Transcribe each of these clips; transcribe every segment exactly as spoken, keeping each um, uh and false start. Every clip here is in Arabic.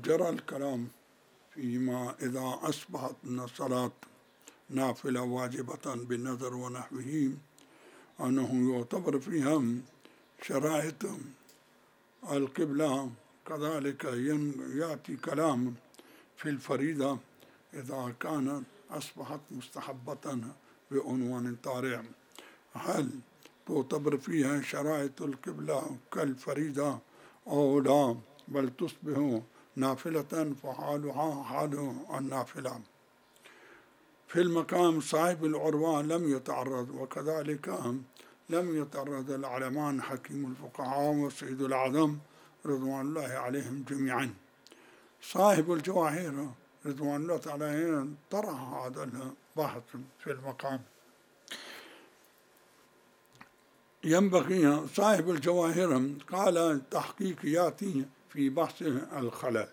جرى الكلام فيما إذا أصبحت الصلاة نافلة واجبة بالنذر ونحوه أنه يعتبر فيها شرائط القبلة. كذلك يأتي كلام في الفريضة إذا كانت أصبحت مستحبة بعنوان طارئ، هل تعتبر فيها شرائط القبلة كالفريضة أو لا، بل تصبح نافلة فحالها حال النافلة. في المقام صاحب العروة لم يتعرض، وكذلك لم يتعرض العلمان حكيم الفقهاء وسيد الأعظم رضوان الله عليهم جميعا. صاحب الجواهر رضوان الله عليهم طرح هذا البحث في المقام. ينبغي صاحب الجواهر قال تحقيق ياتي في بحث الخلل.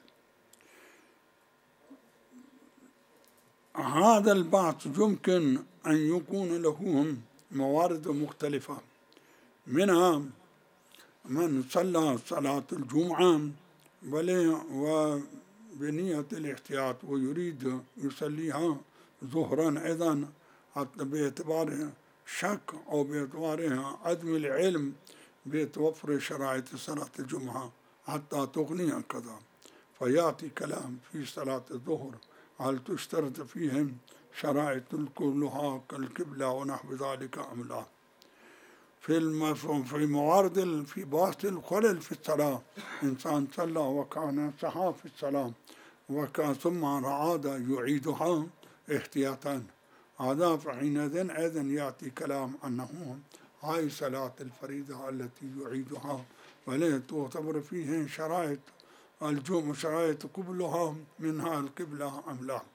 هذا البحث يمكن أن يكون له موارد مختلفة، منها من صلى صلاة الجمعة وبنية الاحتياط ويريد يصليها ظهرا أيضا حتى باعتبار شك أو باعتبار عدم العلم بتوفر شرائط صلاة الجمعة حتى تغني كذا، فيأتي كلام في صلاة الظهر هل تشترط فيهم شرائط كلها كالقبلة ونحو ذلك أم لا. في في موارد في بحث الخلل في الصلاة، إنسان صلى وكان سهى في الصلاة وكان ثم عاد يعيدها احتياطا، هذا فحينئذ أيضا يأتي كلام أنه هاي صلاة الفريضة التي يعيدها ولا تعتبر فيه شرائط الجمعة شرائط قبلها منها القبلة أم لا.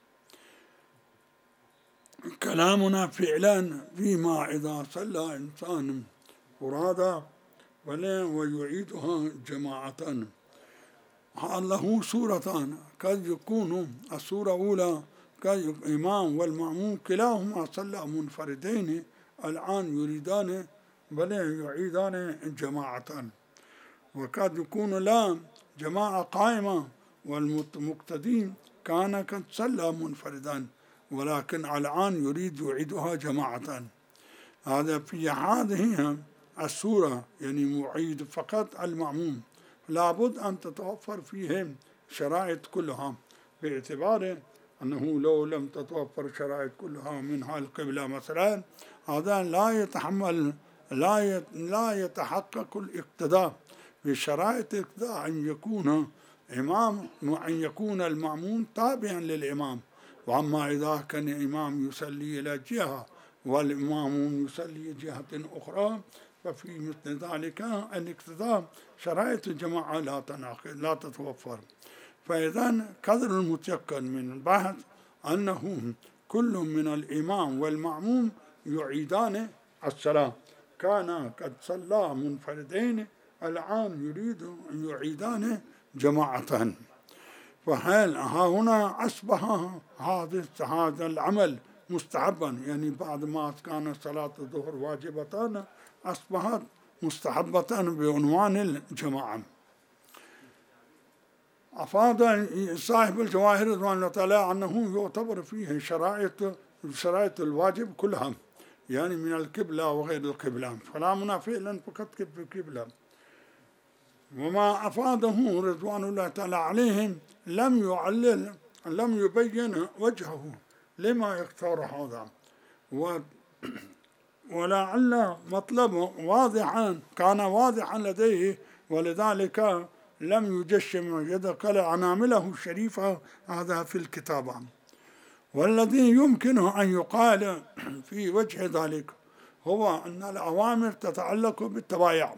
كلامنا فعلا فيما إذا صلى إنسان فرادى ولا ويعيدها جماعة، له صورتان، قد يكون الصورة الأولى كالإمام والمأموم كلاهما صلى منفردين الآن يريدان ولا يعيدان جماعة، وقد يكون لا جماعة قائمة والمقتدين كان قد صلى منفردا ولكن الآن يريد يعيدها جماعة. هذا في هذه الصورة يعني معيد فقط المأموم لابد أن تتوفر فيهم شرائط كلها، باعتبار أنه لو لم تتوفر شرائط كلها منها القبلة مثلا هذا لا يتحمل لا لا يتحقق الاقتداء بشرائط الاقتداء، أن يكون إمام وأن يكون المأموم تابعا للإمام. وأما إذا كان الإمام يصلي إلى جهة والإمام يصلي جهة أخرى ففي مثل ذلك الاقتداء شرائط الجماعة لا تناقض لا تتوفر. فإذا قدر المتيقن من البحث أنه كل من الإمام والمأموم يعيدان الصلاة، كان قد صلى منفردين الآن يريد أن يعيدان جماعة، فهل ها هنا أصبح هذا هذا العمل مستحبا، يعني بعد ما كانت صلاة الظهر واجبة أصبحت مستحبة بعنوان الجماعة. أفاد صاحب الجواهر رضوان الله تعالى أنه يعتبر فيه شرائط شرائط الواجب كلها، يعني من القبلة وغير القبلة، فلا منافع لن فقط القبلة. وما أفاده رضوان الله تعالى عليهم لم يعلل لم يبين وجهه لما يختار هذا، ولعل مطلب واضحا كان واضحا لديه ولذلك لم يجشم يد قال عنامله الشريفة هذا في الكتابة. والذي يمكن أن يقال في وجه ذلك هو أن الأوامر تتعلق بالتبايع،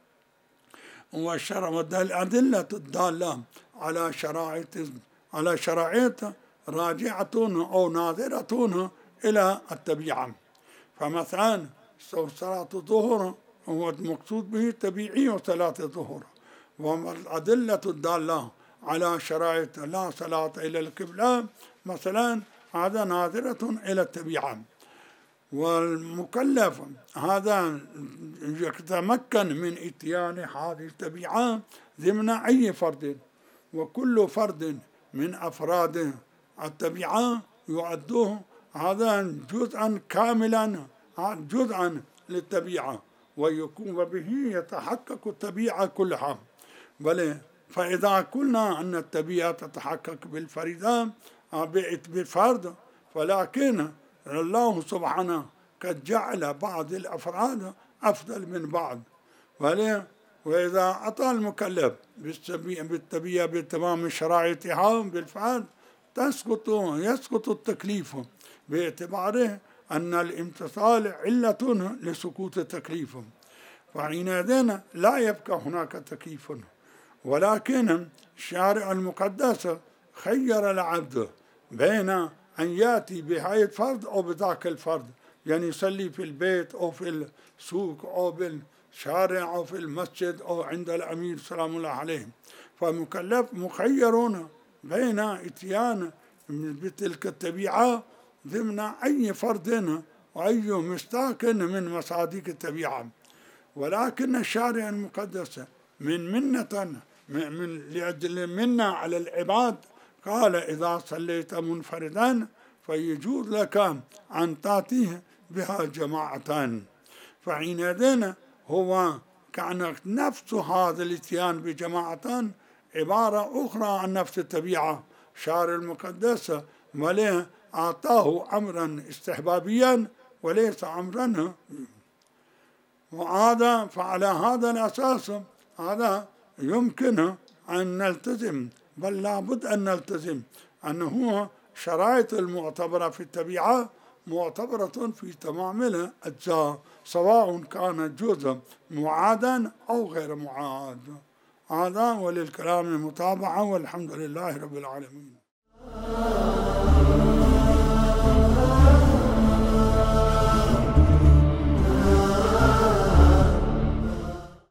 والأدلة الدالة على شرائط على شرائط راجعة أو ناظرة إلى التبيعة. فمثلا صلاة الظهر هو المقصود به تبيعي صلاة الظهر، والأدلة الدالة على شرائط لا صلاة إلى القبلة مثلا هذا ناظرة إلى التبيعة. والمكلف هذا يتمكن من إتيان هذه التبيعة ضمن أي فرد، وكل فرد من أفراد الطبيعة يعده هذا جزءا كاملا، جزءا للطبيعة، ويكون وبه يتحقق الطبيعة كلها. بل فإذا قلنا أن الطبيعة تتحقق بالفريدة بالفرد، فلكن الله سبحانه قد جعل بعض الأفراد أفضل من بعض. وإذا أتى المكلف بالطبيعة بتمام شرائطها بالفعل تسقط يسقط التكليف، باعتباره أن الامتثال علة لسقوط التكليف، فحينئذ لا يبقى هناك تكليف. ولكن الشارع المقدس خير العبد بين أن يأتي بهذا الفرد أو بذاك الفرد، يعني يصلي في البيت أو في السوق أو بالشارع أو في المسجد أو عند الأمير سلام الله عليه. فمكلف مخيرون بين اتيان بتلك الطبيعة ضمن أي فرد وأي مصداق من مصادق الطبيعة. ولكن الشارع المقدس من منة من لأجل منا على العباد قال إذا صليت منفردا فيجوز لك أن تأتيه بها جماعة. فحينئذ هو كان نفس هذا الاتيان بجماعة عبارة أخرى عن نفس الطبيعة. الشارع المقدس وليه أعطاه أمرا استحبابيا وليس أمرا، وهذا فعلى هذا الأساس هذا يمكن أن نلتزم، بل لابد أن نلتزم أنه شرائط المعتبرة في الطبيعة معتبرة في تمام الأجزاء، سواء كان جزء معادا أو غير معاد. هذا وللكلام متابعة، والحمد لله رب العالمين.